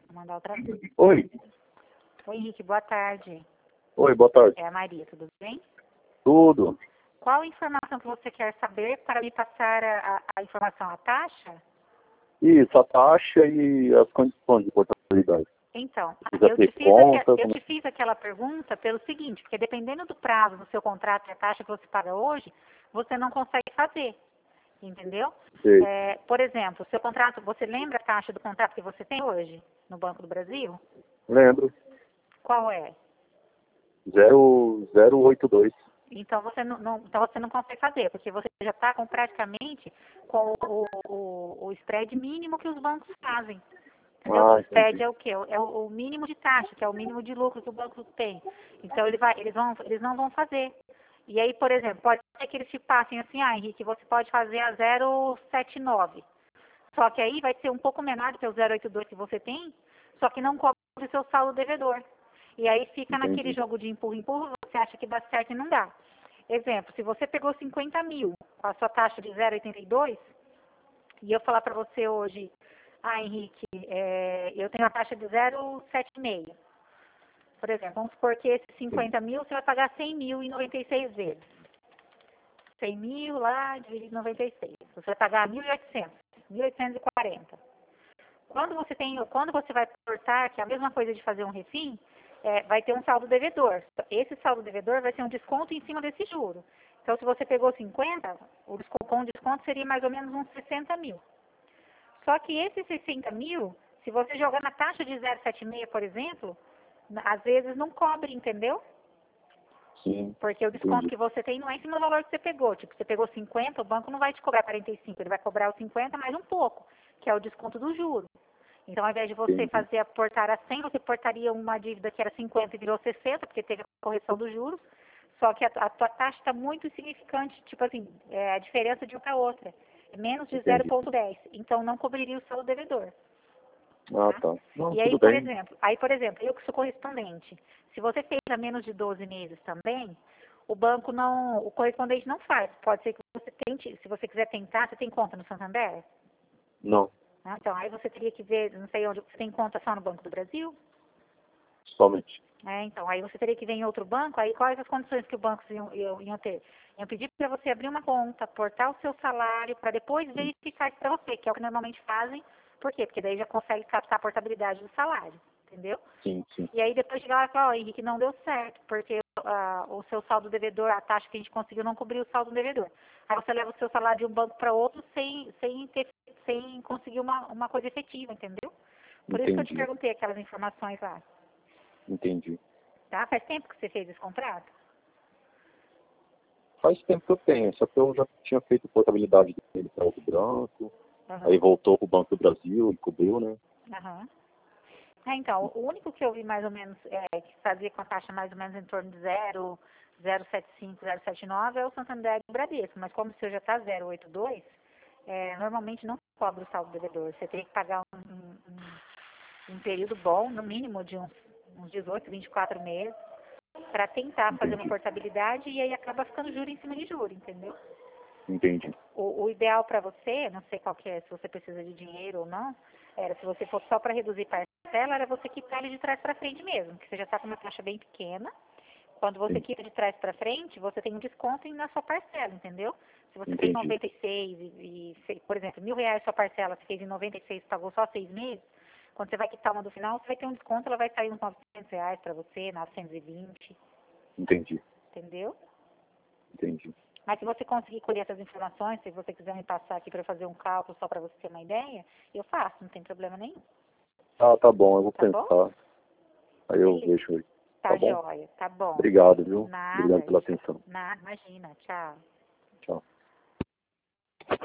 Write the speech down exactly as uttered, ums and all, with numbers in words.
Vou mandar outra vez. Oi. Oi, Henrique, boa tarde. Oi, boa tarde. É a Maria, tudo bem? Tudo. Qual informação que você quer saber para me passar a, a, a informação, a taxa? Isso, a taxa e as condições de portabilidade. Então, Precisa eu ter te, fiz conta, aque- eu como- te fiz aquela pergunta pelo seguinte, porque dependendo do prazo do seu contrato e a taxa que você paga hoje, você não consegue fazer, entendeu? Sei. É, por exemplo, seu contrato, você lembra a taxa do contrato que você tem hoje no Banco do Brasil? Lembro. Qual é? zero zero oito dois. Então você não, não- então você não consegue fazer, porque você já está com praticamente com o, o, o spread mínimo que os bancos fazem. Entendeu? Ah, O spread entendi. é o quê? É o, o mínimo de taxa, que é o mínimo de lucro que o banco tem. Então ele vai, eles, vão, eles não vão fazer. E aí, por exemplo, pode ser que eles te passem assim, ah, Henrique, você pode fazer a zero vírgula setenta e nove. Só que aí vai ser um pouco menor do que o zero vírgula oitenta e dois que você tem, só que não cobre o seu saldo devedor. E aí fica naquele Entendi. jogo de empurra-empurra, você acha que dá certo e não dá. Exemplo, se você pegou cinquenta mil com a sua taxa de zero vírgula oitenta e dois, e eu falar para você hoje, ah, Henrique, é, eu tenho a taxa de zero vírgula setenta e cinco. Por exemplo, vamos supor que esses cinquenta mil você vai pagar cem mil em noventa e seis vezes. cem mil lá, dividido em noventa e seis. Você vai pagar mil e oitocentos, mil oitocentos e quarenta. Quando você tem, quando você vai cortar, que é a mesma coisa de fazer um refim, é, vai ter um saldo devedor. Esse saldo devedor vai ser um desconto em cima desse juro. Então, se você pegou cinquenta, o desconto, com o desconto seria mais ou menos uns sessenta mil. Só que esses sessenta mil, se você jogar na taxa de zero vírgula setenta e seis, por exemplo, na- às vezes não cobre, entendeu? Sim, Porque o desconto entendi. que você tem não é em cima do valor que você pegou. Tipo, você pegou cinquenta, o banco não vai te cobrar quarenta e cinco, ele vai cobrar os cinquenta mais um pouco, que é o desconto do juro. Então, ao invés de você Entendi. fazer a portar a cem, você portaria uma dívida que era cinquenta e virou sessenta, porque teve a correção dos juros. Só que a, a tua taxa está muito insignificante, tipo assim, é a diferença de uma para outra. É menos de zero Entendi. vírgula dez. Então, não cobriria o seu devedor. Ah, Tá? tá. Não, E aí, tudo por bem. exemplo, aí, por exemplo, eu que sou correspondente, se você fez a menos de doze meses também, o banco não, o correspondente não faz. Pode ser que você tente, se você quiser tentar, você tem conta no Santander? Não, Né? Então, aí você teria que ver, não sei onde, você tem conta só no Banco do Brasil? somente. É, então, aí você teria que ver em outro banco, aí quais as condições que os bancos iam, iam, iam ter? Iam pedir para você abrir uma conta, portar o seu salário, para depois verificar isso para você, que é o que normalmente fazem. Por quê? Porque daí já consegue captar a portabilidade do salário, entendeu? Sim, sim. E aí depois chegar lá e falar, ó, Henrique, não deu certo, porque ah, o seu saldo devedor, a taxa que a gente conseguiu não cobriu o saldo devedor. Aí você leva o seu salário de um banco para outro sem, sem, ter, sem conseguir uma, uma coisa efetiva, entendeu? Por isso que eu te Entendi. perguntei aquelas informações lá. Entendi. Tá? Faz tempo que você fez esse contrato? Faz tempo que eu tenho, só que eu já tinha feito portabilidade dele para o Branco, aí Aham. voltou para o Banco do Brasil e cobriu, né? Aham. É, então, o único que eu vi mais ou menos, é, que fazia com a taxa mais ou menos em torno de zero, zero vírgula setenta e cinco, zero vírgula setenta e nove é o Santander e o Bradesco. Mas como o seu já está zero vírgula oitenta e dois, é, normalmente não cobra o saldo devedor. Você teria que pagar um, um, um- um período bom, no mínimo de uns, uns dezoito, vinte e quatro meses, para tentar fazer uma Entendi. portabilidade e aí acaba ficando juro em cima de juro, entendeu? Entendi. O, o ideal para você, não sei qual que é, se você precisa de dinheiro ou não, era se você fosse só para reduzir parcela, era você quitar ele de trás para frente mesmo, que você já está com uma taxa bem pequena. Quando você Sim. quita de trás para frente, você tem um desconto na sua parcela, entendeu? Se você fez Entendi. noventa e seis e, e fez, por exemplo, mil reais sua parcela, você fez em noventa e seis, pagou só seis meses, quando você vai quitar uma do final, você vai ter um desconto, ela vai sair uns novecentos reais para você, novecentos e vinte, Entendi. entendeu? Entendi. Mas se você conseguir colher essas informações, se você quiser me passar aqui para fazer um cálculo só para você ter uma ideia, eu faço, não tem problema nenhum. Ah, tá bom, eu vou Tá bom? pensar. Aí eu Beleza. vejo aí. Tá Tá bom? joia, tá bom. Obrigado, viu? Obrigado Nada, pela atenção. nada, imagina, tchau. Tchau.